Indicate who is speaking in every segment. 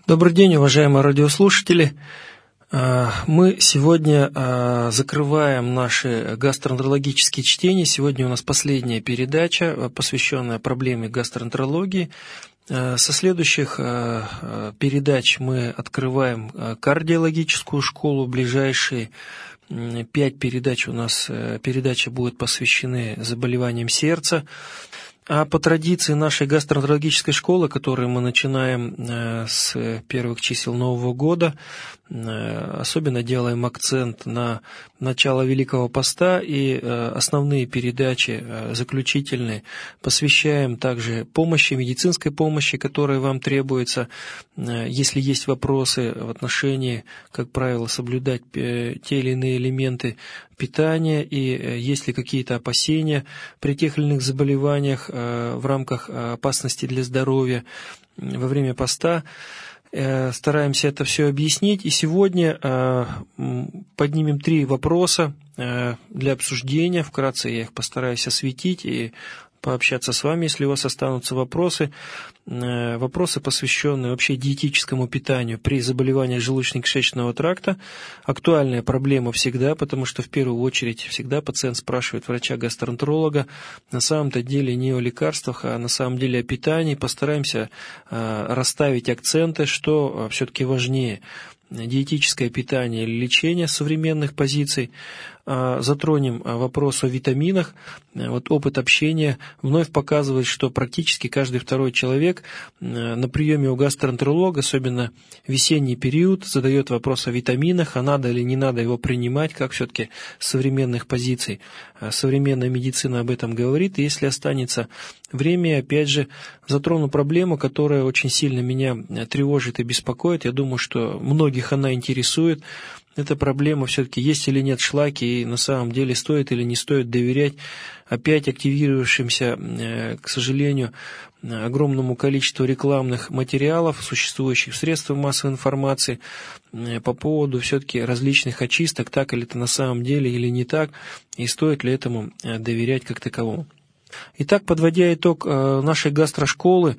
Speaker 1: Добрый день, уважаемые радиослушатели. Мы сегодня закрываем наши гастроэнтерологические чтения. Сегодня у нас последняя передача, посвященная проблеме гастроэнтерологии. Со следующих передач мы открываем кардиологическую школу. Ближайшие 5 передач у нас передачи будут посвящены заболеваниям сердца. А по традиции нашей гастроэнтерологической школы, которую мы начинаем с первых чисел Нового года, особенно делаем акцент на начало Великого Поста, и основные передачи, заключительные, посвящаем также помощи, медицинской помощи, которая вам требуется. Если есть вопросы в отношении, как правило, соблюдать те или иные элементы питания, и есть ли какие-то опасения при тех или иных заболеваниях в рамках опасности для здоровья во время поста, стараемся это все объяснить. И сегодня поднимем 3 вопроса для обсуждения. Вкратце я их постараюсь осветить и пообщаться с вами, если у вас останутся вопросы. Вопросы, посвященные вообще диетическому питанию при заболеваниях желудочно-кишечного тракта. Актуальная проблема всегда, потому что в первую очередь всегда пациент спрашивает врача-гастроэнтеролога на самом-то деле не о лекарствах, а на самом деле о питании. Постараемся расставить акценты, что все-таки важнее: диетическое питание или лечение современных позиций. Затронем вопрос о витаминах. Вот опыт общения вновь показывает, что практически каждый второй человек на приеме у гастроэнтеролога, особенно в весенний период, задает вопрос о витаминах, а надо или не надо его принимать, как все-таки с современных позиций. Современная медицина об этом говорит. И если останется время, я опять же затрону проблему, которая очень сильно меня тревожит и беспокоит. Я думаю, что многих она интересует. Эта проблема все-таки, есть или нет шлаки, и на самом деле стоит или не стоит доверять опять активировавшимся, к сожалению, огромному количеству рекламных материалов, существующих в средствах массовой информации, по поводу все-таки различных очисток, так ли это на самом деле или не так, и стоит ли этому доверять как таковому. Итак, подводя итог нашей гастрошколы,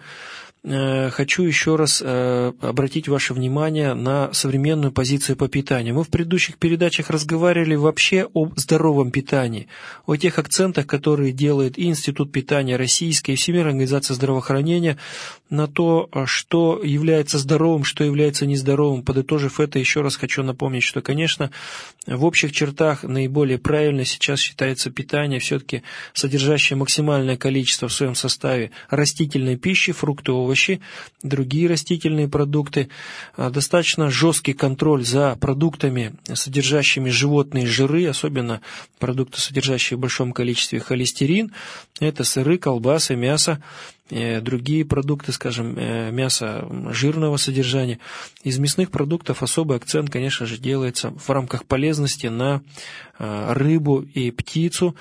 Speaker 1: хочу еще раз обратить ваше внимание на современную позицию по питанию. Мы в предыдущих передачах разговаривали вообще об здоровом питании, о тех акцентах, которые делает и Институт питания российской, и Всемирная организация здравоохранения на то, что является здоровым, что является нездоровым. Подытожив это, еще раз хочу напомнить, что, конечно, в общих чертах наиболее правильно сейчас считается питание, все-таки содержащее максимальное количество в своем составе растительной пищи, фрукты, овощи, другие растительные продукты, достаточно жесткий контроль за продуктами, содержащими животные жиры, особенно продукты, содержащие в большом количестве холестерин, это сыры, колбасы, мясо, другие продукты, скажем, мясо жирного содержания. Из мясных продуктов особый акцент, конечно же, делается в рамках полезности на рыбу и птицу.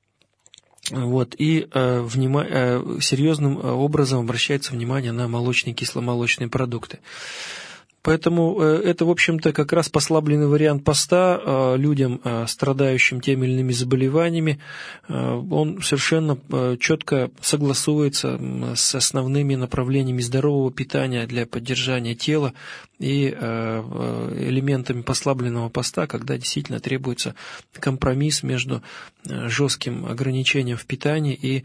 Speaker 1: Вот, и серьезным образом обращается внимание на молочные и кисломолочные продукты. Поэтому это, в общем-то, как раз послабленный вариант поста людям, страдающим теми или иными заболеваниями. Он совершенно четко согласуется с основными направлениями здорового питания для поддержания тела и элементами послабленного поста, когда действительно требуется компромисс между жестким ограничением в питании и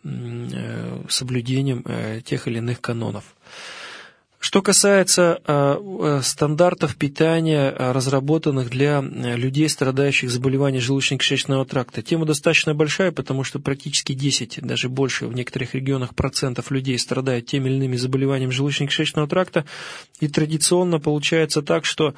Speaker 1: соблюдением тех или иных канонов. Что касается стандартов питания, разработанных для людей, страдающих заболеваниями желудочно-кишечного тракта, тема достаточно большая, потому что практически 10, даже больше в некоторых регионах процентов людей страдают теми или иными заболеваниями желудочно-кишечного тракта, и традиционно получается так, что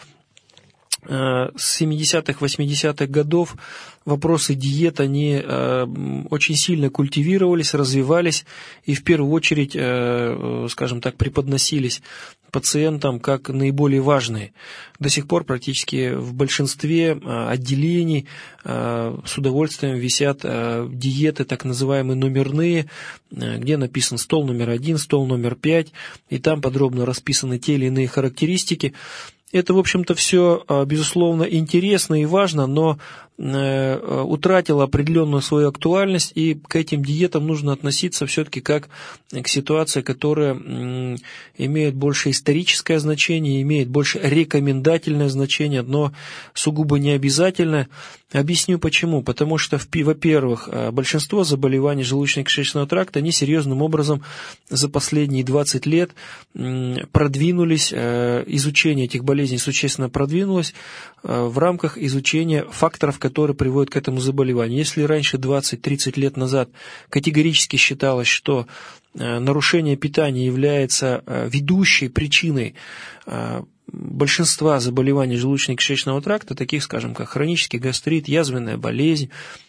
Speaker 1: с 70-х, 80-х годов вопросы диет, они очень сильно культивировались, развивались и в первую очередь, скажем так, преподносились пациентам как наиболее важные. До сих пор практически в большинстве отделений с удовольствием висят диеты, так называемые номерные, где написан стол номер 1, стол номер 5, и там подробно расписаны те или иные характеристики. Это, в общем-то, все, безусловно, интересно и важно, но утратила определенную свою актуальность, и к этим диетам нужно относиться все-таки как к ситуации, которая имеет больше историческое значение, имеет больше рекомендательное значение, но сугубо не обязательное. Объясню почему. Потому что, во-первых, большинство заболеваний желудочно-кишечного тракта, они серьезным образом за последние 20 лет продвинулись, изучение этих болезней существенно продвинулось в рамках изучения факторов, которые приводят к этому заболеванию. Если раньше 20-30 лет назад категорически считалось, что нарушение питания является ведущей причиной большинства заболеваний желудочно-кишечного тракта, таких, скажем, как хронический гастрит, язвенная болезнь,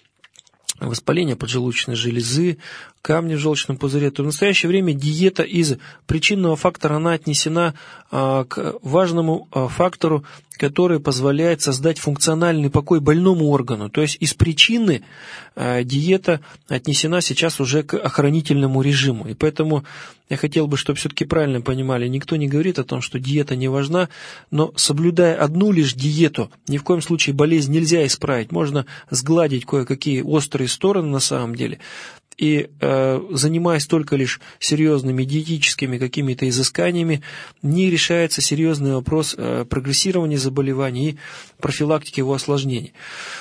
Speaker 1: воспаление поджелудочной железы, камни в желчном пузыре, то в настоящее время диета из причинного фактора, она отнесена к важному фактору, который позволяет создать функциональный покой больному органу. То есть из причины диета отнесена сейчас уже к охранительному режиму. И поэтому я хотел бы, чтобы все-таки правильно понимали, никто не говорит о том, что диета не важна, но соблюдая одну лишь диету, ни в коем случае болезнь нельзя исправить. Можно сгладить кое-какие острые стороны на самом деле. И занимаясь только лишь серьезными диетическими какими-то изысканиями, не решается серьезный вопрос прогрессирования заболеваний и профилактики его осложнений.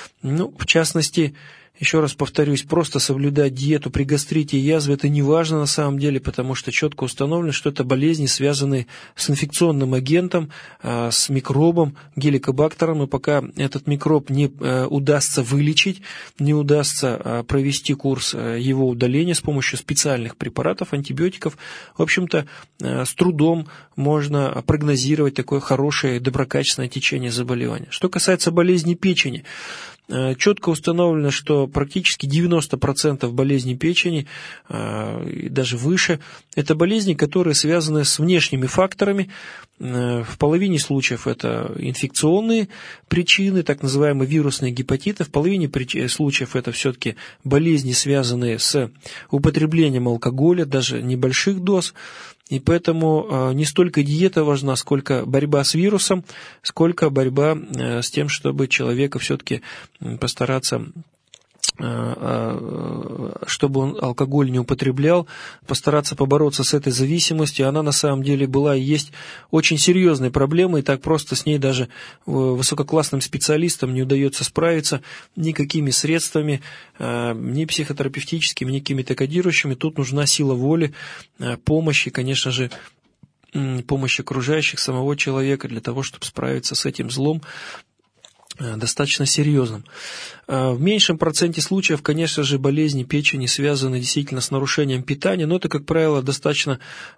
Speaker 1: В частности, еще раз повторюсь, просто соблюдать диету при гастрите и язве – это не важно на самом деле, потому что четко установлено, что это болезни, связанные с инфекционным агентом, с микробом, геликобактером, и пока этот микроб не удастся вылечить, не удастся провести курс его удаления с помощью специальных препаратов, антибиотиков, в общем-то, с трудом можно прогнозировать такое хорошее, доброкачественное течение заболевания. Что касается болезни печени, четко установлено, что практически 90% болезней печени, и даже выше, это болезни, которые связаны с внешними факторами. В половине случаев это инфекционные причины, так называемые вирусные гепатиты. В половине случаев это все-таки болезни, связанные с употреблением алкоголя, даже небольших доз. И поэтому не столько диета важна, сколько борьба с вирусом, сколько борьба с тем, чтобы человека все-таки постараться, чтобы он алкоголь не употреблял, постараться побороться с этой зависимостью. Она на самом деле была и есть очень серьезной проблемой, и так просто с ней даже высококлассным специалистам не удается справиться никакими средствами, ни психотерапевтическими, ни какими-то кодирующими. Тут нужна сила воли, помощь и, конечно же, помощь окружающих, самого человека для того, чтобы справиться с этим злом, достаточно серьезным. В меньшем проценте случаев, конечно же, болезни печени связаны действительно с нарушением питания, но это, как правило, достаточно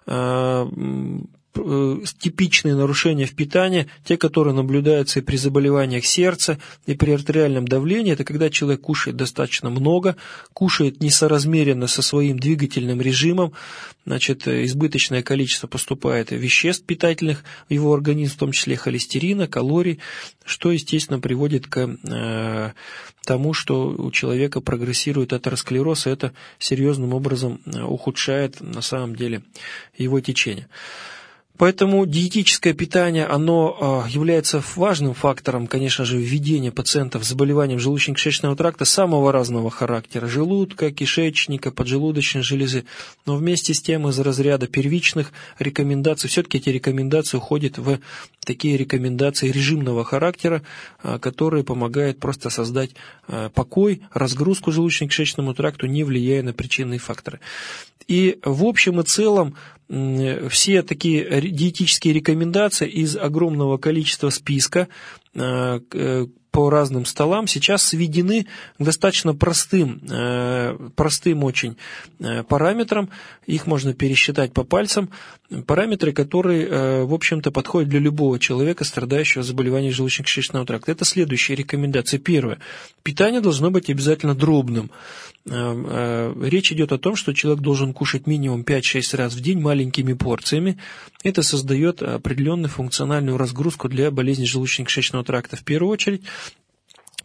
Speaker 1: типичные нарушения в питании, те, которые наблюдаются и при заболеваниях сердца, и при артериальном давлении, это когда человек кушает достаточно много, кушает несоразмеренно со своим двигательным режимом, значит, избыточное количество поступает веществ питательных в его организм, в том числе холестерина, калорий, что, естественно, приводит к тому, что у человека прогрессирует атеросклероз, и это серьезным образом ухудшает, на самом деле, его течение. Поэтому диетическое питание, оно является важным фактором, конечно же, введения пациентов с заболеванием желудочно-кишечного тракта самого разного характера, желудка, кишечника, поджелудочной железы, но вместе с тем из разряда первичных рекомендаций, все-таки эти рекомендации уходят в такие рекомендации режимного характера, которые помогают просто создать покой, разгрузку желудочно-кишечному тракту, не влияя на причинные факторы. И в общем и целом все такие диетические рекомендации из огромного количества списка по разным столам сейчас сведены к достаточно простым очень параметрам. Их можно пересчитать по пальцам. Параметры, которые, в общем-то, подходят для любого человека, страдающего заболеванием желудочно-кишечного тракта. Это следующие рекомендации. Первое. Питание должно быть обязательно дробным. Речь идет о том, что человек должен кушать минимум 5-6 раз в день маленькими порциями. Это создает определенную функциональную разгрузку для болезни желудочно-кишечного тракта в первую очередь.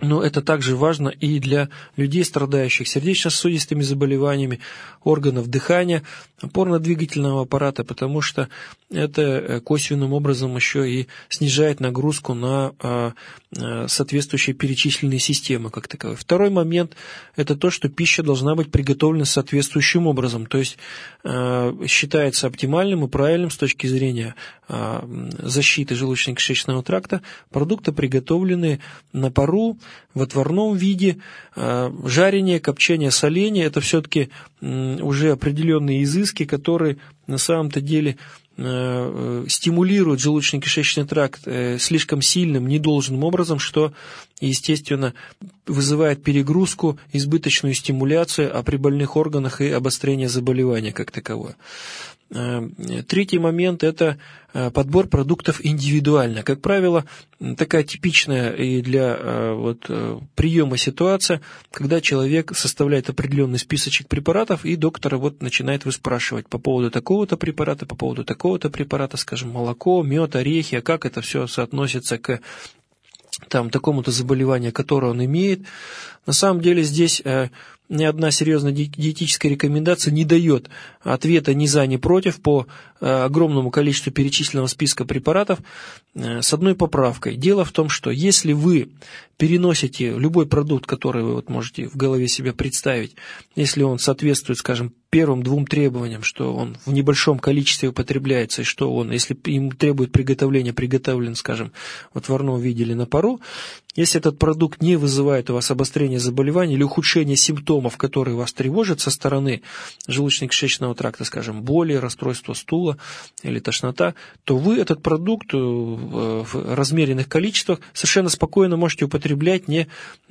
Speaker 1: Но это также важно и для людей, страдающих сердечно-сосудистыми заболеваниями, органов дыхания, опорно-двигательного аппарата, потому что это косвенным образом еще и снижает нагрузку на соответствующие перечисленные системы как таковые. Второй момент – это то, что пища должна быть приготовлена соответствующим образом, то есть считается оптимальным и правильным с точки зрения защиты желудочно-кишечного тракта продукты, приготовленные на пару, в отварном виде. Жарение, копчение, соление – это все-таки уже определенные изыски, которые на самом-то деле стимулируют желудочно-кишечный тракт слишком сильным, недолжным образом, что, естественно, вызывает перегрузку, избыточную стимуляцию, а при больных органах и обострение заболевания как таковое. Третий момент – это подбор продуктов индивидуально. Как правило, такая типичная и для приема ситуация, когда человек составляет определенный списочек препаратов, и доктор начинает выспрашивать по поводу такого-то препарата, по поводу такого-то препарата, скажем, молоко, мед, орехи, а как это все соотносится к такому-то заболеванию, которое он имеет. На самом деле здесь ни одна серьезная диетическая рекомендация не дает ответа ни за, ни против по огромному количеству перечисленного списка препаратов с одной поправкой. Дело в том, что если вы переносите любой продукт, который вы можете в голове себе представить, если он соответствует, скажем, первым двум требованиям, что он в небольшом количестве употребляется, и что он, если им требует приготовления, приготовлен, скажем, в отварном виде или на пару, если этот продукт не вызывает у вас обострения заболевания или ухудшения симптомов, которые вас тревожат со стороны желудочно-кишечного тракта, скажем, боли, расстройство стула или тошнота, то вы этот продукт в размеренных количествах совершенно спокойно можете употреблять, не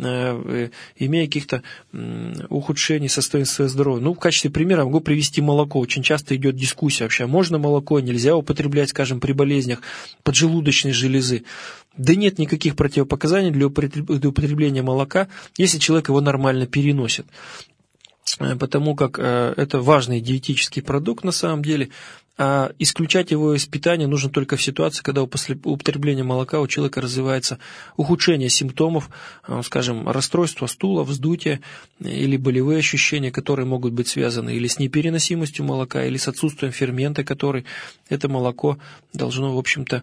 Speaker 1: имея каких-то ухудшений состояния своего здоровья. В качестве примера могу привести молоко. Очень часто идет дискуссия вообще, можно молоко, нельзя употреблять, скажем, при болезнях поджелудочной железы. Да нет никаких противопоказаний для употребления молока, если человек его нормально переносит. Потому как это важный диетический продукт на самом деле, а исключать его из питания нужно только в ситуации, когда после употребления молока у человека развивается ухудшение симптомов, скажем, расстройство стула, вздутие или болевые ощущения, которые могут быть связаны или с непереносимостью молока, или с отсутствием фермента, который это молоко должно, в общем-то,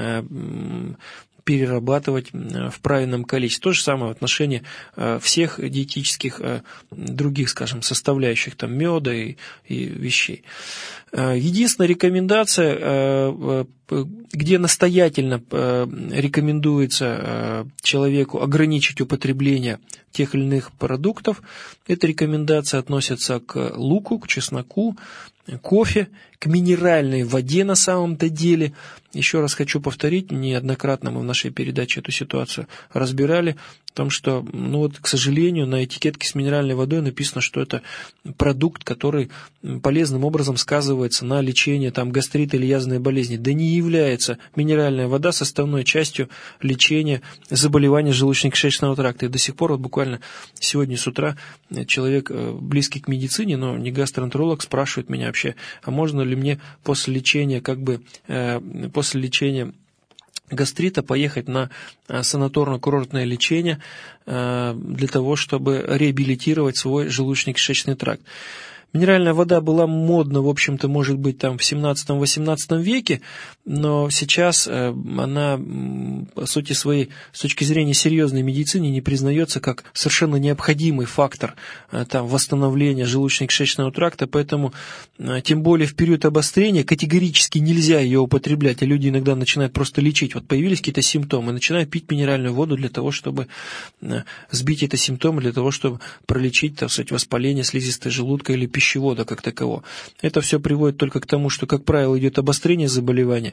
Speaker 1: перерабатывать в правильном количестве. То же самое в отношении всех диетических других, скажем, составляющих меда и вещей. Единственная рекомендация, где настоятельно рекомендуется человеку ограничить употребление тех или иных продуктов, эта рекомендация относится к луку, к чесноку, кофе, к минеральной воде на самом-то деле. Еще раз хочу повторить, неоднократно мы в нашей передаче эту ситуацию разбирали, в том, что, к сожалению, на этикетке с минеральной водой написано, что это продукт, который полезным образом сказывается на лечении гастрита или язвенной болезни. Да не является минеральная вода составной частью лечения заболеваний желудочно-кишечного тракта. И до сих пор, буквально сегодня с утра, человек, близкий к медицине, но не гастроэнтеролог, спрашивает меня вообще, а можно ли мне после лечения, после лечения гастрита поехать на санаторно-курортное лечение для того, чтобы реабилитировать свой желудочно-кишечный тракт. Минеральная вода была модна, в общем-то, может быть, в 17-18 веке, но сейчас она, по сути своей, с точки зрения серьезной медицины, не признается как совершенно необходимый фактор восстановления желудочно-кишечного тракта, поэтому, тем более в период обострения, категорически нельзя ее употреблять, а люди иногда начинают просто лечить. Появились какие-то симптомы, начинают пить минеральную воду для того, чтобы сбить эти симптомы, для того, чтобы пролечить, воспаление слизистой желудка или пищевода как такового. Это все приводит только к тому, что, как правило, идет обострение заболевания,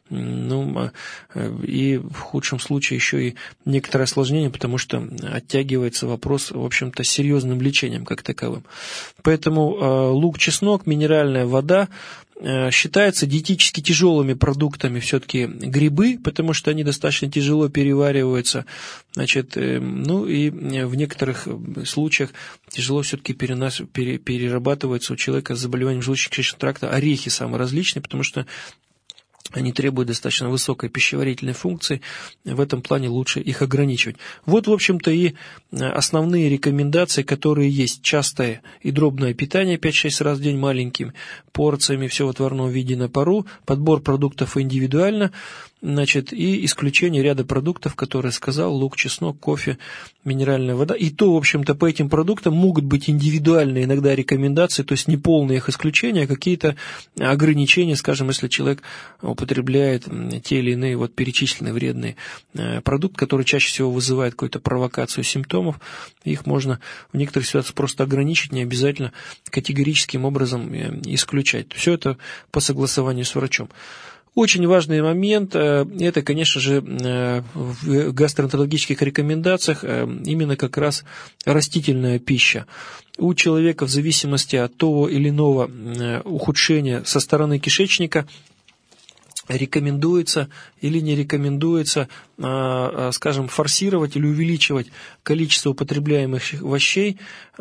Speaker 1: и в худшем случае еще и некоторое осложнение, потому что оттягивается вопрос, в общем-то, с серьезным лечением как таковым. Поэтому лук, чеснок, минеральная вода считаются диетически тяжелыми продуктами все-таки грибы, потому что они достаточно тяжело перевариваются, и в некоторых случаях тяжело все-таки перерабатываются у человека с заболеванием желудочно-кишечного тракта орехи самые различные, потому что Они требуют достаточно высокой пищеварительной функции, в этом плане лучше их ограничивать. Вот, в общем-то, и основные рекомендации, которые есть. Частое и дробное питание 5-6 раз в день маленькими порциями, все в отварном виде на пару, подбор продуктов индивидуально, и исключение ряда продуктов, которые сказал: лук, чеснок, кофе, минеральная вода. И то, в общем-то, по этим продуктам могут быть индивидуальные иногда рекомендации, то есть не полные их исключения, а какие-то ограничения, скажем, если человек употребляет те или иные перечисленные вредные продукты, которые чаще всего вызывают какую-то провокацию симптомов, их можно в некоторых ситуациях просто ограничить, не обязательно категорическим образом исключать. Все это по согласованию с врачом. Очень важный момент – это, конечно же, в гастроэнтерологических рекомендациях именно как раз растительная пища. У человека в зависимости от того или иного ухудшения со стороны кишечника рекомендуется или не рекомендуется, скажем, форсировать или увеличивать количество употребляемых овощей,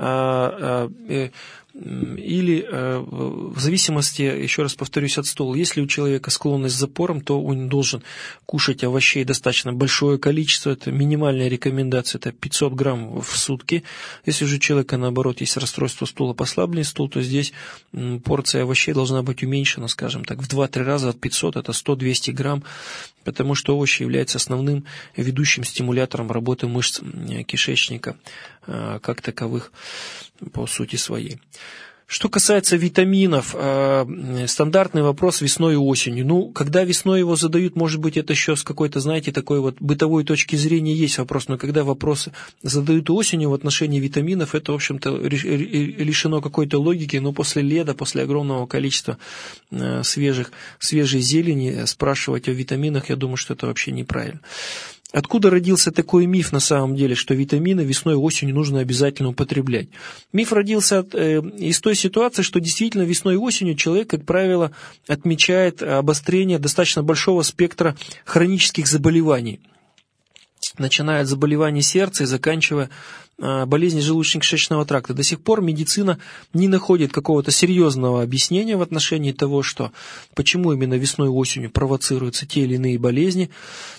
Speaker 1: или в зависимости, еще раз повторюсь, от стола. Если у человека склонность к запорам, то он должен кушать овощей достаточно большое количество, это минимальная рекомендация, это 500 грамм в сутки. Если же у человека, наоборот, есть расстройство стула, послабленный стул, то здесь порция овощей должна быть уменьшена, скажем так, в 2-3 раза от 500, это 100-200 грамм, потому что овощи являются основным ведущим стимулятором работы мышц кишечника как таковых по сути своей. Что касается витаминов, стандартный вопрос весной и осенью. Когда весной его задают, может быть, это еще с какой-то, такой бытовой точки зрения есть вопрос, но когда вопросы задают осенью в отношении витаминов, это, в общем-то, лишено какой-то логики, но после лета, после огромного количества свежей зелени спрашивать о витаминах, я думаю, что это вообще неправильно. Откуда родился такой миф на самом деле, что витамины весной и осенью нужно обязательно употреблять? Миф родился из той ситуации, что действительно весной и осенью человек, как правило, отмечает обострение достаточно большого спектра хронических заболеваний, начиная от заболеваний сердца и заканчивая болезни желудочно-кишечного тракта. До сих пор медицина не находит какого-то серьезного объяснения в отношении того, почему именно весной и осенью провоцируются те или иные болезни.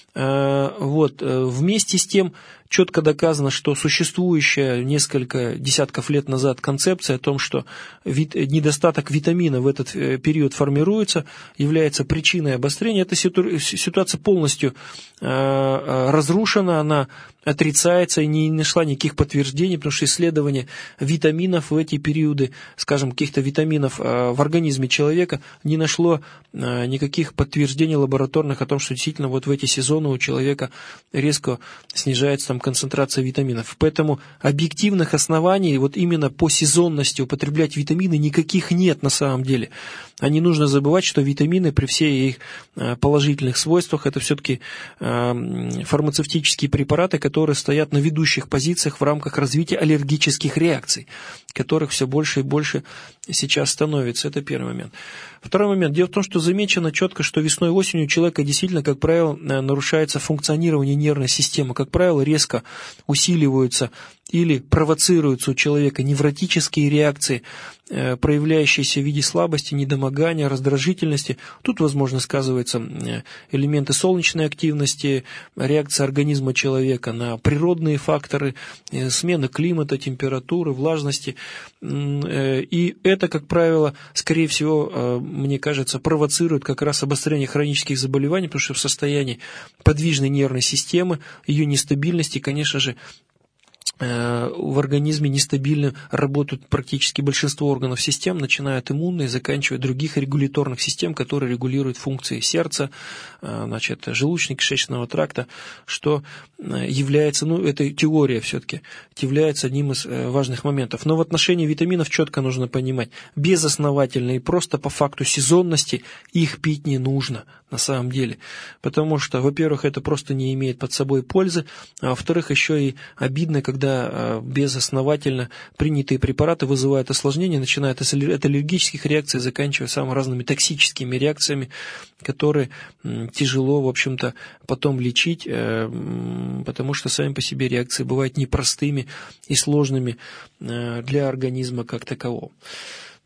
Speaker 1: Вместе с тем четко доказано, что существующая несколько десятков лет назад концепция о том, что недостаток витамина в этот период формируется, является причиной обострения. Эта ситуация полностью разрушена, она отрицается и не нашла никаких подтверждений, потому что исследование витаминов в эти периоды, скажем, каких-то витаминов в организме человека не нашло никаких подтверждений лабораторных о том, что действительно в эти сезоны у человека резко снижается концентрация витаминов. Поэтому объективных оснований именно по сезонности употреблять витамины никаких нет на самом деле. А не нужно забывать, что витамины при всех их положительных свойствах это все-таки фармацевтические препараты, которые стоят на ведущих позициях в рамках развития аллергических реакций, которых все больше и больше сейчас становится. Это первый момент. Второй момент. Дело в том, что замечено четко, что весной и осенью у человека действительно, как правило, нарушается функционирование нервной системы. Как правило, резко усиливаются или провоцируются у человека невротические реакции, проявляющиеся в виде слабости, недомогания, раздражительности. Тут, возможно, сказываются элементы солнечной активности, реакция организма человека на природные факторы, смена климата, температуры, влажности. И это, как правило, скорее всего, мне кажется, провоцирует как раз обострение хронических заболеваний, потому что в состоянии подвижной нервной системы, ее нестабильности, конечно же, в организме нестабильно работают практически большинство органов систем, начиная от иммунной, заканчивая других регуляторных систем, которые регулируют функции сердца, желудочно-кишечного тракта, что является, это теория все-таки, является одним из важных моментов. Но в отношении витаминов четко нужно понимать, безосновательно и просто по факту сезонности их пить не нужно на самом деле, потому что, во-первых, это просто не имеет под собой пользы, а во-вторых, еще и обидно, когда безосновательно принятые препараты вызывают осложнения, начиная от аллергических реакций, заканчивая самыми разными токсическими реакциями, которые тяжело, в общем-то, потом лечить, потому что сами по себе реакции бывают непростыми и сложными для организма как такового.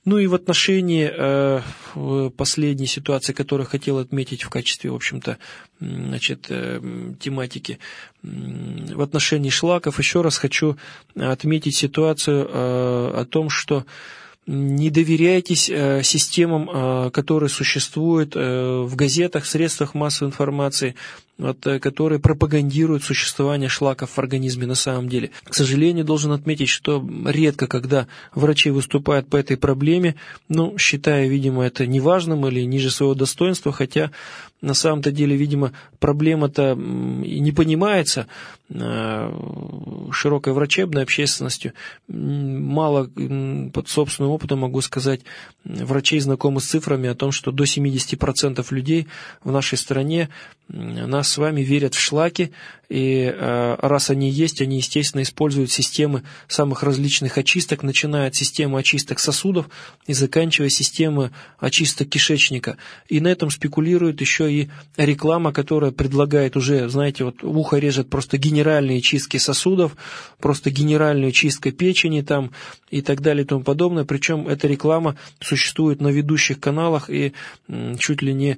Speaker 1: Ну и в отношении последней ситуации, которую хотел отметить в качестве, в общем-то, тематики, в отношении шлаков, еще раз хочу отметить ситуацию о том, что не доверяйтесь системам, которые существуют в газетах, средствах массовой информации, которые пропагандируют существование шлаков в организме на самом деле. К сожалению, должен отметить, что редко, когда врачи выступают по этой проблеме, считая, видимо, это неважным или ниже своего достоинства, хотя на самом-то деле, видимо, проблема-то не понимается широкой врачебной общественностью. Мало под собственным опытом могу сказать, врачей знакомы с цифрами о том, что до 70% людей в нашей стране нас с вами верят в шлаки, и раз они есть, они, естественно, используют системы самых различных очисток, начиная от системы очисток сосудов и заканчивая системой очисток кишечника. И на этом спекулирует еще и реклама, которая предлагает уже, знаете, вот ухо режет просто генеральные чистки сосудов, просто генеральную чистку печени там и так далее и тому подобное. Причем эта реклама существует на ведущих каналах и чуть ли не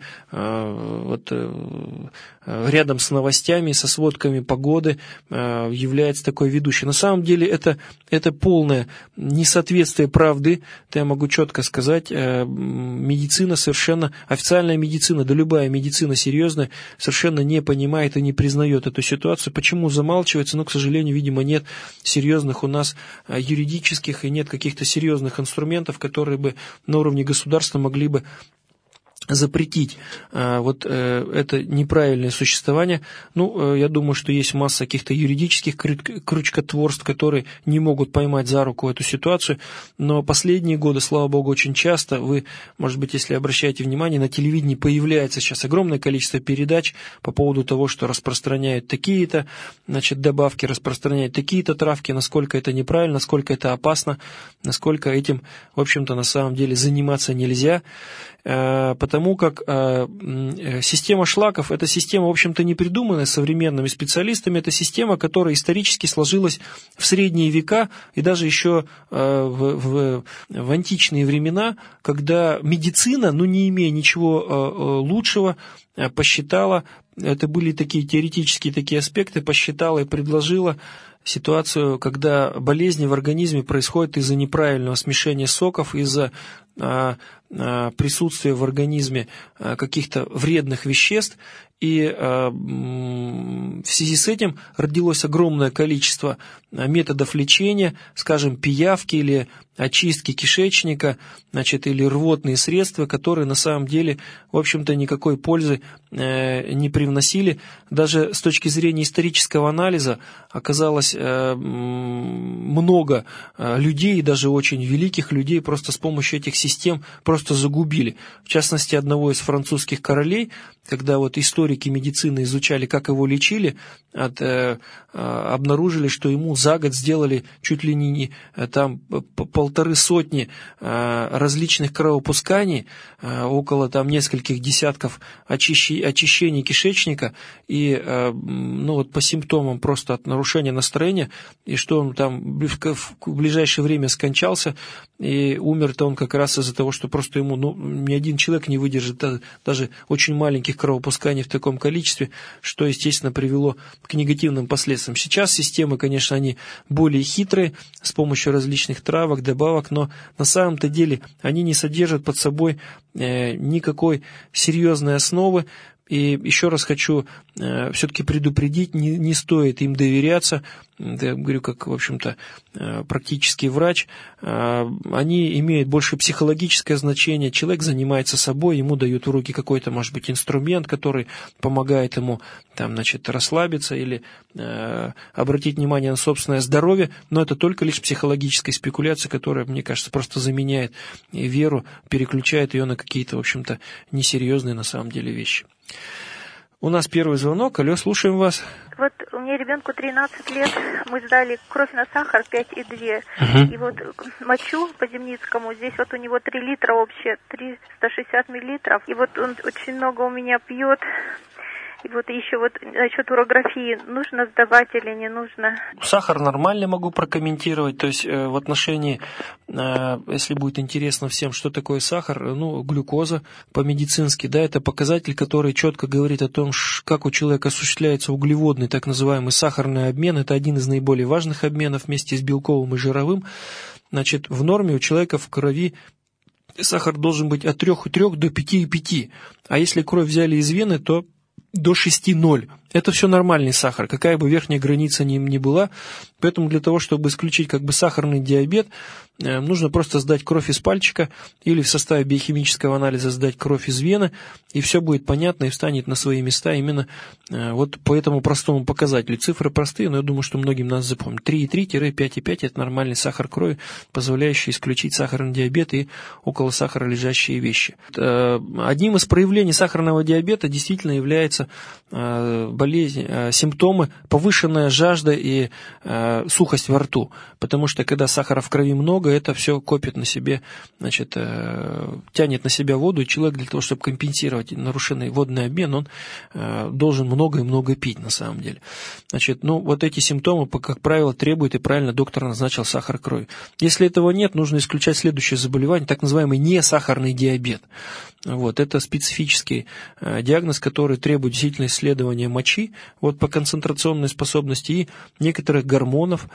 Speaker 1: рядом с новостями, со сводками погоды является такой ведущий. На самом деле это полное несоответствие правды, это я могу четко сказать. Медицина совершенно, официальная медицина, да любая медицина серьезная, совершенно не понимает и не признает эту ситуацию. Почему замалчивается? К сожалению, видимо, нет серьезных у нас юридических и нет каких-то серьезных инструментов, которые бы на уровне государства могли бы запретить это неправильное существование. Я думаю, что есть масса каких-то юридических крючкотворств, которые не могут поймать за руку эту ситуацию, но последние годы, слава богу, очень часто, вы, может быть, если обращаете внимание, на телевидении появляется сейчас огромное количество передач по поводу того, что распространяют такие-то, добавки, распространяют такие-то травки, насколько это неправильно, насколько это опасно, насколько этим, в общем-то, на самом деле заниматься нельзя. Потому как система шлаков – это система, в общем-то, не придуманная современными специалистами, это система, которая исторически сложилась в средние века и даже еще в античные времена, когда медицина, не имея ничего лучшего, посчитала, это были такие теоретические такие аспекты, посчитала и предложила ситуацию, когда болезни в организме происходят из-за неправильного смешения соков, из-за присутствия в организме каких-то вредных веществ, и в связи с этим родилось огромное количество методов лечения, скажем, пиявки или очистки кишечника, или рвотные средства, которые на самом деле, в общем-то, никакой пользы не привносили. Даже с точки зрения исторического анализа оказалось много людей, даже очень великих людей, просто с помощью этих систем просто загубили. В частности, одного из французских королей, когда историки медицины изучали, как его лечили, обнаружили, что ему за год сделали чуть ли не 150 различных кровопусканий, около нескольких десятков очищений кишечника, и по симптомам просто от нарушения настроения, и что он в ближайшее время скончался, и умер-то он как раз из-за того, что просто ему ни один человек не выдержит даже очень маленьких кровопусканий в таком количестве, что, естественно, привело к негативным последствиям. Сейчас системы, конечно, они более хитрые, с помощью различных травок, добавок, но на самом-то деле они не содержат под собой никакой серьезной основы. И еще раз хочу все-таки предупредить, не стоит им доверяться. Я говорю, как, в общем-то, практический врач. Они имеют больше психологическое значение. Человек занимается собой, ему дают в руки какой-то, может быть, инструмент, который помогает ему расслабиться или обратить внимание на собственное здоровье. Но это только лишь психологическая спекуляция, которая, мне кажется, просто заменяет веру, переключает ее на какие-то, в общем-то, несерьезные на самом деле вещи. У нас первый звонок. Алло, слушаем вас.
Speaker 2: Вот у меня ребенку 13 лет, мы сдали кровь на сахар 5,2. И мочу по Земницкому, здесь у него 3 литра общее, 360 миллилитров. И он очень много у меня пьет. И вот еще вот насчет урографии, нужно сдавать или не нужно?
Speaker 1: Сахар нормально могу прокомментировать, то есть в отношении, если будет интересно всем, что такое сахар, глюкоза по-медицински, да, это показатель, который четко говорит о том, как у человека осуществляется углеводный, так называемый сахарный обмен, это один из наиболее важных обменов вместе с белковым и жировым. Значит, в норме у человека в крови сахар должен быть от 3,3 до 5,5, а если кровь взяли из вены, то до 6,0. Это все нормальный сахар, какая бы верхняя граница ни была. Поэтому для того, чтобы исключить сахарный диабет, нужно просто сдать кровь из пальчика или в составе биохимического анализа сдать кровь из вены, и все будет понятно и встанет на свои места именно вот по этому простому показателю. Цифры простые, но я думаю, что многим нас запомнят. 3,3-5,5 – это нормальный сахар крови, позволяющий исключить сахарный диабет и около сахара лежащие вещи. Одним из проявлений сахарного диабета действительно является симптомы повышенная жажда и сухость во рту, потому что когда сахара в крови много, это все копит на себе, тянет на себя воду, и человек для того, чтобы компенсировать нарушенный водный обмен, он должен много и много пить на самом деле. Вот эти симптомы, как правило, требуют, и правильно доктор назначил сахар крови. Если этого нет, нужно исключать следующее заболевание, так называемый несахарный диабет. Это специфический диагноз, который требует действительно исследования мочи по концентрационной способности и некоторых гормонов.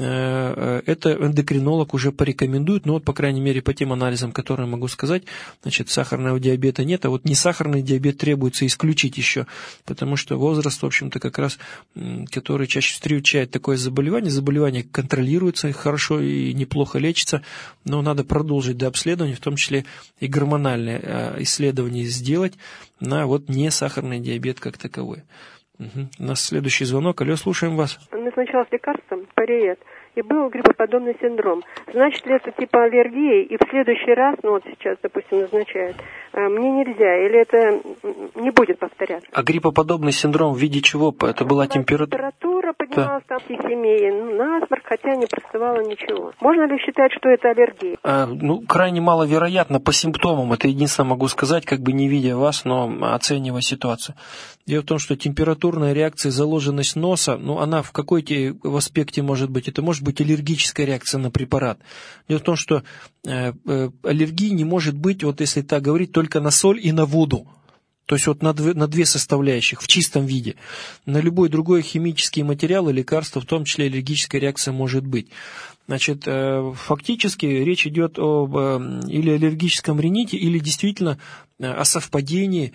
Speaker 1: Это эндокринолог уже порекомендует, но по крайней мере, по тем анализам, которые могу сказать, сахарного диабета нет, а несахарный диабет требуется исключить еще, потому что возраст, в общем-то, как раз, который чаще встречает такое заболевание контролируется хорошо и неплохо лечится, но надо продолжить до обследования, в том числе и гормональные исследования сделать на несахарный диабет как таковой. У нас следующий звонок. Алло, слушаем вас.
Speaker 3: Назначалось лекарство париет, и был гриппоподобный синдром. Значит ли это типа аллергии, и в следующий раз, сейчас, допустим, назначают, мне нельзя, или это не будет повторяться?
Speaker 1: А гриппоподобный синдром в виде чего? Это была температура?
Speaker 3: Температура поднялась, там химия, насморк, хотя не простывало ничего. Можно ли считать, что это аллергия?
Speaker 1: Крайне маловероятно по симптомам. Это единственное могу сказать, не видя вас, но оценивая ситуацию. Дело в том, что температурная реакция, заложенность носа, она в какой-то аспекте может быть. Это может быть аллергическая реакция на препарат. Дело в том, что аллергии не может быть, если так говорить, только на соль и на воду. То есть на две составляющих в чистом виде. На любой другой химический материал и лекарство, в том числе аллергическая реакция может быть. Фактически речь идет об или аллергическом рините, или действительно о совпадении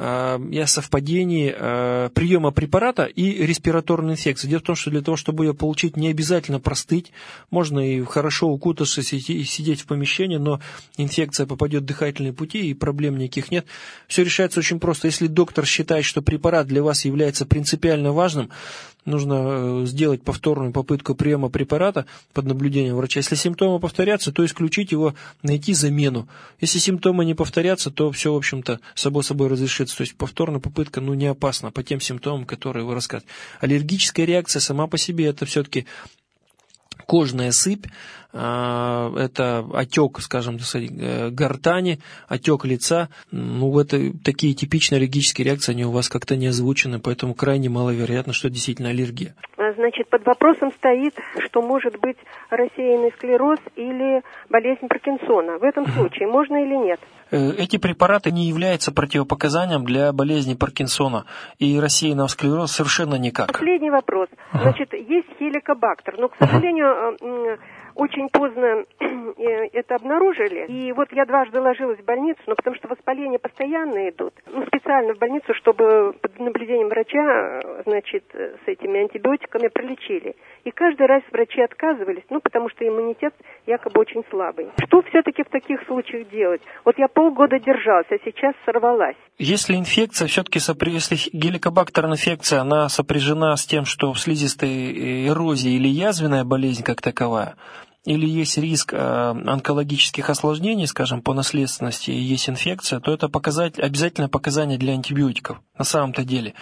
Speaker 1: приема препарата и респираторной инфекции. Дело в том, что для того, чтобы ее получить, не обязательно простыть. Можно и хорошо укутавшись и сидеть в помещении, но инфекция попадет в дыхательные пути, и проблем никаких нет. Все решается очень просто. Если доктор считает, что препарат для вас является принципиально важным, нужно сделать повторную попытку приема препарата под наблюдением врача. Если симптомы повторятся, то исключить его, найти замену. Если симптомы не повторятся, то все, в общем-то, само собой разрешится. То есть повторная попытка, не опасна по тем симптомам, которые вы рассказываете. Аллергическая реакция сама по себе это все-таки кожная сыпь, это отек, скажем, гортани, отек лица. Это такие типичные аллергические реакции, они у вас как-то не озвучены, поэтому крайне маловероятно, что действительно аллергия.
Speaker 3: Значит, под вопросом стоит, что может быть рассеянный склероз или болезнь Паркинсона. В этом случае можно или нет?
Speaker 1: Эти препараты не являются противопоказанием для болезни Паркинсона и рассеянного склероза совершенно никак.
Speaker 3: Последний вопрос. Значит, есть хеликобактер, но, к сожалению, очень поздно это обнаружили. И я дважды ложилась в больницу, потому что воспаления постоянно идут. Специально в больницу, чтобы под наблюдением врача, с этими антибиотиками пролечили. И каждый раз врачи отказывались, потому что иммунитет якобы очень слабый. Что все-таки в таких случаях делать? Я полгода держалась, а сейчас сорвалась.
Speaker 1: Если инфекция, если геликобактерная инфекция, она сопряжена с тем, что в слизистой эрозии или язвенная болезнь как таковая, или есть риск онкологических осложнений, скажем, по наследственности, и есть инфекция, то это обязательно показание для антибиотиков на самом-то деле.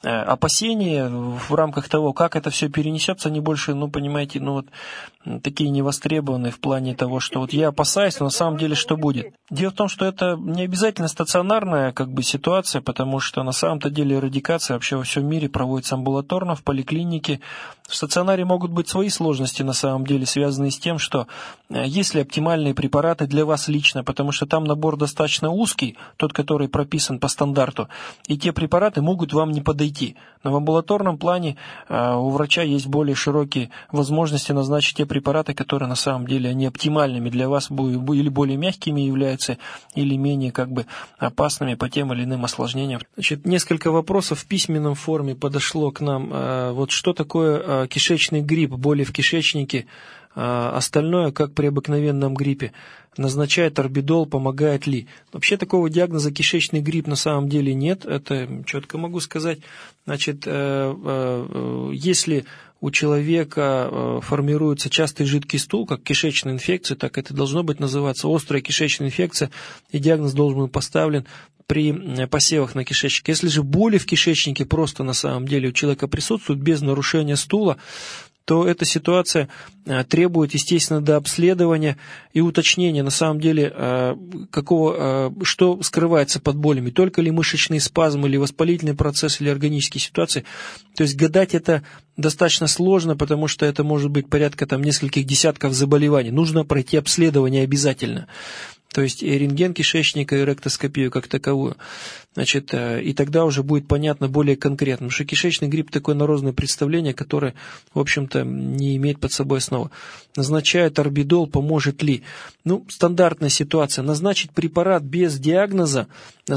Speaker 1: опасения в рамках того, как это все перенесется, они больше, понимаете, такие невостребованные в плане того, что вот я опасаюсь, но на самом деле что будет? Дело в том, что это не обязательно стационарная ситуация, потому что на самом-то деле эрадикация вообще во всем мире проводится амбулаторно, в поликлинике. В стационаре могут быть свои сложности на самом деле, связанные с тем, что есть ли оптимальные препараты для вас лично, потому что там набор достаточно узкий, тот, который прописан по стандарту, и те препараты могут вам не подойти. Но в амбулаторном плане у врача есть более широкие возможности назначить те препараты, которые на самом деле они оптимальными для вас или более мягкими являются, или менее опасными по тем или иным осложнениям. Несколько вопросов в письменном форме подошло к нам. Вот что такое кишечный грипп, боли в кишечнике, остальное, как при обыкновенном гриппе. Назначает орбидол, помогает ли? Вообще такого диагноза кишечный грипп на самом деле нет, это четко могу сказать. Если у человека формируется частый жидкий стул, как кишечная инфекция, так это должно быть называться острая кишечная инфекция, и диагноз должен быть поставлен при посевах на кишечнике. Если же боли в кишечнике просто на самом деле у человека присутствуют без нарушения стула, то эта ситуация требует, естественно, дообследования и уточнения, на самом деле, что скрывается под болями, только ли мышечный спазм, или воспалительный процесс, или органические ситуации. То есть гадать это достаточно сложно, потому что это может быть порядка нескольких десятков заболеваний. Нужно пройти обследование обязательно. То есть и рентген кишечника, и ректоскопию как таковую. И тогда уже будет понятно более конкретно. Потому что кишечный грипп такое народное представление, которое, в общем-то, не имеет под собой основы. Назначают орбидол, поможет ли? Стандартная ситуация. Назначить препарат без диагноза,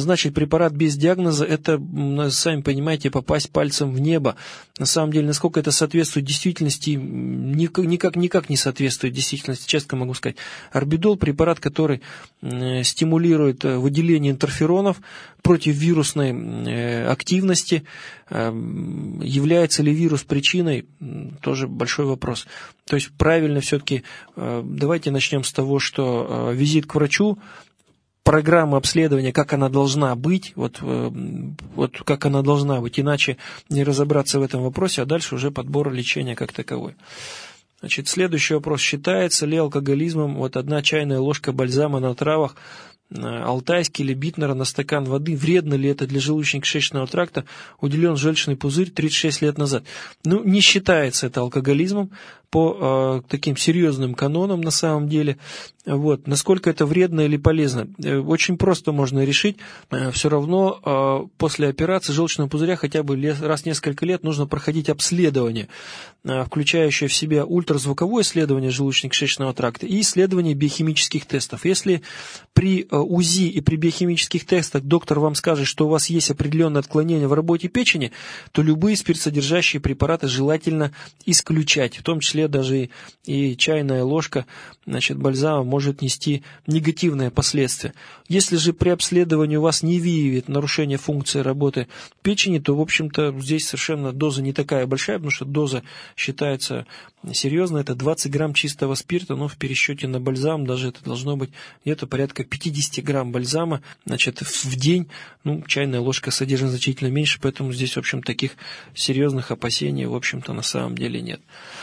Speaker 1: это, сами понимаете, попасть пальцем в небо. На самом деле, насколько это соответствует действительности, никак не соответствует действительности, честно могу сказать. Орбидол – препарат, который стимулирует выделение интерферонов против вирусной активности. Является ли вирус причиной, тоже большой вопрос. То есть правильно все-таки, давайте начнем с того, что визит к врачу, программа обследования, как она должна быть, вот как она должна быть, иначе не разобраться в этом вопросе, а дальше уже подбор лечения как таковой. Следующий вопрос. Считается ли алкоголизмом 1 чайная ложка бальзама на травах алтайский или Битнера на стакан воды? Вредно ли это для желудочно-кишечного тракта? Уделен желчный пузырь 36 лет назад. Не считается это алкоголизмом по таким серьезным канонам на самом деле. Насколько это вредно или полезно? Очень просто можно решить. Все равно после операции желчного пузыря хотя бы раз в несколько лет нужно проходить обследование, включающее в себя ультразвуковое исследование желудочно-кишечного тракта и исследование биохимических тестов. Если при УЗИ и при биохимических тестах доктор вам скажет, что у вас есть определенные отклонения в работе печени, то любые спиртсодержащие препараты желательно исключать, в том числе даже и чайная ложка бальзама может нести негативные последствия. Если же при обследовании у вас не выявит нарушение функции работы печени, то, в общем-то, здесь совершенно доза не такая большая, потому что доза считается серьезной. Это 20 грамм чистого спирта, но в пересчете на бальзам даже это должно быть где-то порядка 50 грамм бальзама в день. Чайная ложка содержит значительно меньше, поэтому здесь, в общем, таких серьезных опасений, в общем-то, на самом деле нет.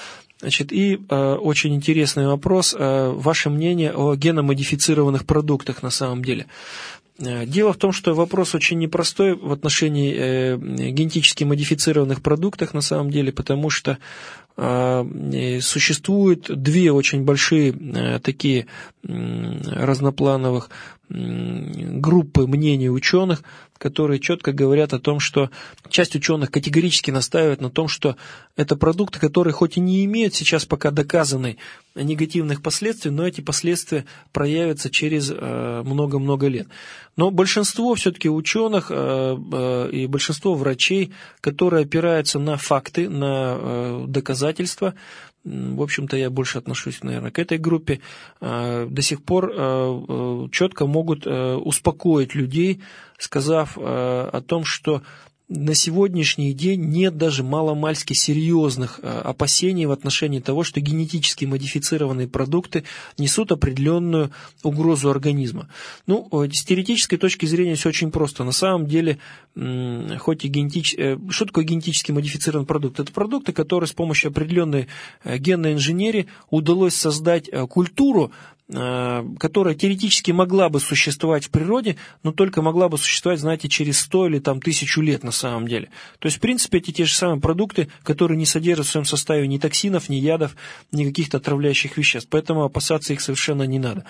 Speaker 1: Очень интересный вопрос. Ваше мнение о геномодифицированных продуктах на самом деле? Дело в том, что вопрос очень непростой в отношении генетически модифицированных продуктов на самом деле, потому что существуют 2 очень большие такие разноплановых группы мнений ученых, которые четко говорят о том, что часть ученых категорически настаивает на том, что это продукты, которые хоть и не имеют сейчас пока доказанной негативных последствий, но эти последствия проявятся через много-много лет. Но большинство все-таки ученых и большинство врачей, которые опираются на факты, на доказательства, в общем-то, я больше отношусь, наверное, к этой группе, до сих пор четко могут успокоить людей, сказав о том, что на сегодняшний день нет даже маломальски серьезных опасений в отношении того, что генетически модифицированные продукты несут определенную угрозу организма. Ну, с теоретической точки зрения все очень просто. На самом деле, что такое генетически модифицированный продукт? Это продукты, которые с помощью определенной генной инженерии удалось создать культуру, которая теоретически могла бы существовать в природе, но только могла бы существовать, знаете, через 100 или 1000 лет на самом деле. То есть, в принципе, эти те же самые продукты, которые не содержат в своем составе ни токсинов, ни ядов, ни каких-то отравляющих веществ. Поэтому опасаться их совершенно не надо.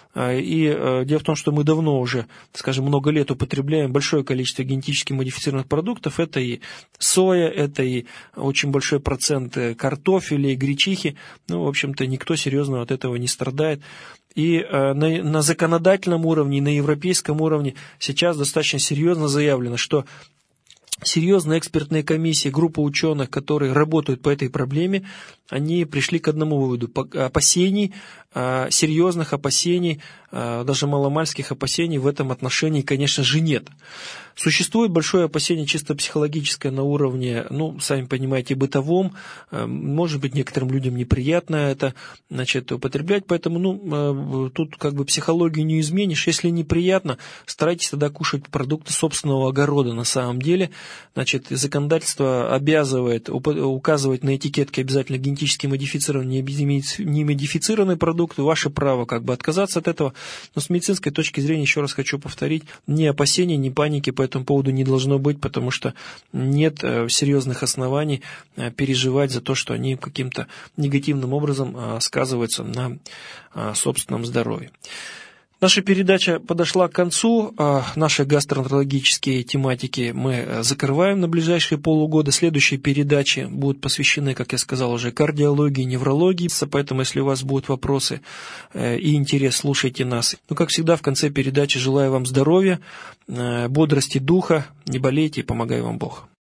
Speaker 1: И дело в том, что мы давно уже, скажем, много лет употребляем большое количество генетически модифицированных продуктов. Это и соя, это и очень большой процент картофеля и гречихи. Ну, в общем-то, никто серьезно от этого не страдает. И на законодательном уровне, и на европейском уровне сейчас достаточно серьезно заявлено, что серьезные экспертные комиссии, группа ученых, которые работают по этой проблеме, они пришли к одному выводу. Опасений, серьезных опасений, даже маломальских опасений в этом отношении, конечно же, нет. Существует большое опасение чисто психологическое на уровне, сами понимаете, бытовом. Может быть, некоторым людям неприятно это, употреблять, поэтому, тут психологию не изменишь. Если неприятно, старайтесь тогда кушать продукты собственного огорода на самом деле. Законодательство обязывает указывать на этикетке обязательно генетически модифицированные, не модифицированные продукты. Ваше право отказаться от этого. Но с медицинской точки зрения, еще раз хочу повторить, ни опасений, ни паники по этому поводу не должно быть, потому что нет серьезных оснований переживать за то, что они каким-то негативным образом сказываются на собственном здоровье. Наша передача подошла к концу. Наши гастроэнтерологические тематики мы закрываем на ближайшие полугода. Следующие передачи будут посвящены, как я сказал уже, кардиологии, неврологии. Поэтому, если у вас будут вопросы и интерес, слушайте нас. Как всегда, в конце передачи желаю вам здоровья, бодрости духа, не болейте и помогай вам Бог.